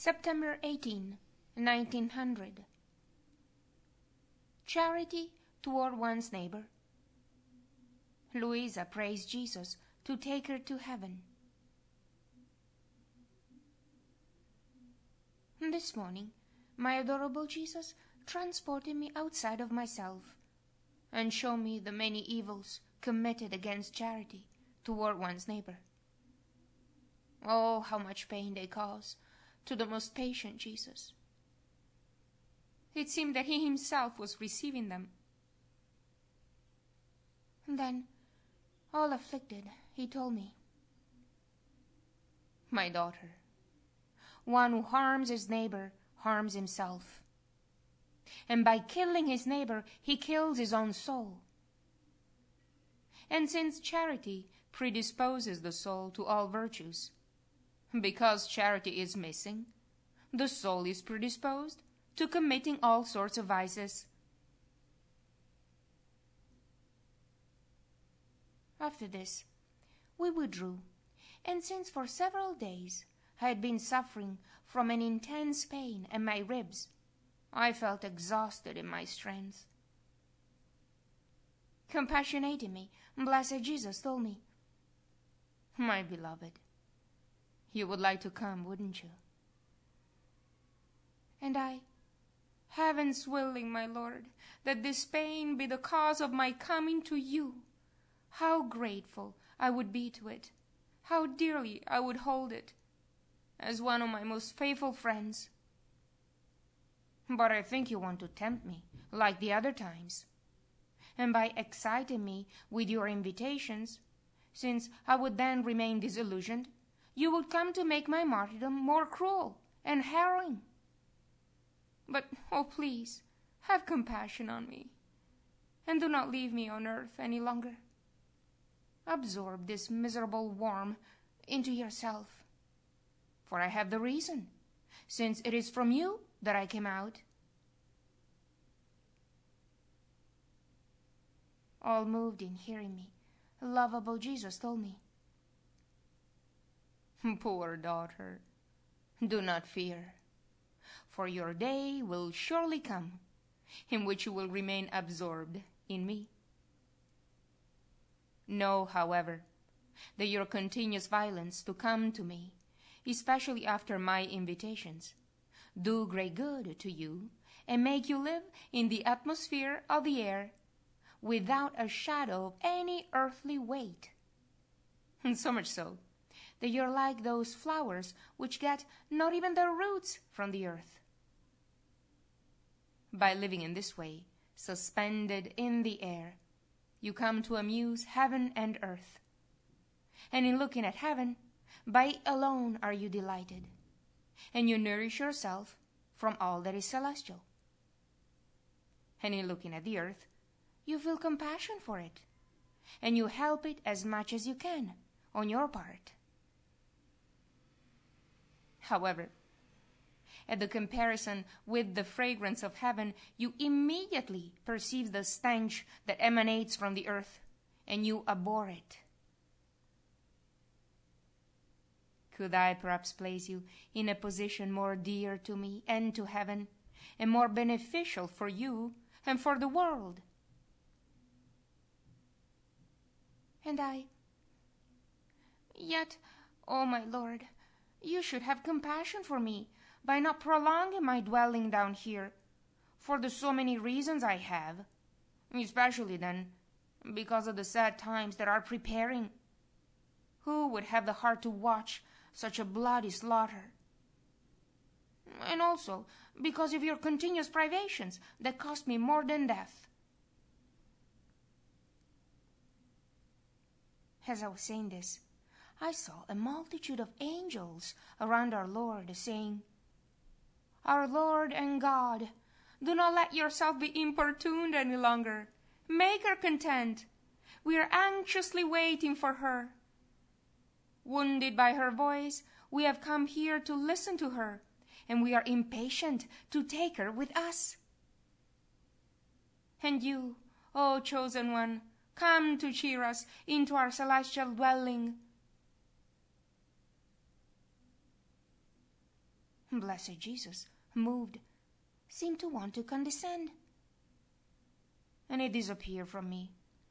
September 18, 1900. Charity toward one's neighbor. Louisa prays Jesus to take her to heaven. This morning, my adorable Jesus transported me outside of myself and showed me the many evils committed against charity toward one's neighbor. Oh, how much pain they cause to the most patient Jesus. It seemed that he himself was receiving them. And then, all afflicted, he told me, "My daughter, one who harms his neighbor harms himself. And by killing his neighbor, he kills his own soul. And since charity predisposes the soul to all virtues, because charity is missing, the soul is predisposed to committing all sorts of vices." After this, we withdrew, and since for several days I had been suffering from an intense pain in my ribs, I felt exhausted in my strength. Compassionating me, blessed Jesus told me, "My beloved, you would like to come, wouldn't you?" And I, "Heaven's willing, my Lord, that this pain be the cause of my coming to you. How grateful I would be to it, how dearly I would hold it, as one of my most faithful friends. But I think you want to tempt me, like the other times, and by exciting me with your invitations, since I would then remain disillusioned, you would come to make my martyrdom more cruel and harrowing. But, oh please, have compassion on me, and do not leave me on earth any longer. Absorb this miserable worm into yourself, for I have the reason, since it is from you that I came out." All moved in hearing me, lovable Jesus told me, "Poor daughter, do not fear, for your day will surely come in which you will remain absorbed in me. Know, however, that your continuous violence to come to me, especially after my invitations, do great good to you and make you live in the atmosphere of the air without a shadow of any earthly weight, and so much so that you're like those flowers which get not even their roots from the earth. By living in this way, suspended in the air, you come to amuse heaven and earth. And in looking at heaven, by it alone are you delighted, and you nourish yourself from all that is celestial. And in looking at the earth, you feel compassion for it, and you help it as much as you can on your part. However, at the comparison with the fragrance of heaven, you immediately perceive the stench that emanates from the earth, and you abhor it. Could I perhaps place you in a position more dear to me and to heaven, and more beneficial for you and for the world?" And I, "Yet, oh my Lord, you should have compassion for me by not prolonging my dwelling down here, for the so many reasons I have, especially then because of the sad times that are preparing. Who would have the heart to watch such a bloody slaughter? And also because of your continuous privations that cost me more than death." As I was saying this, I saw a multitude of angels around our Lord, saying, "Our Lord and God, do not let yourself be importuned any longer. Make her content. We are anxiously waiting for her. Wounded by her voice, we have come here to listen to her, and we are impatient to take her with us. And you, O chosen one, come to cheer us into our celestial dwelling." Blessed Jesus, moved, seemed to want to condescend, and it disappeared from me.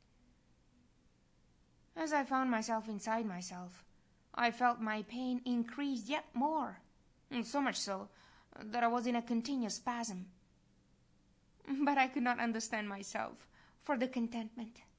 As I found myself inside myself, I felt my pain increase yet more, so much so that I was in a continuous spasm. But I could not understand myself for the contentment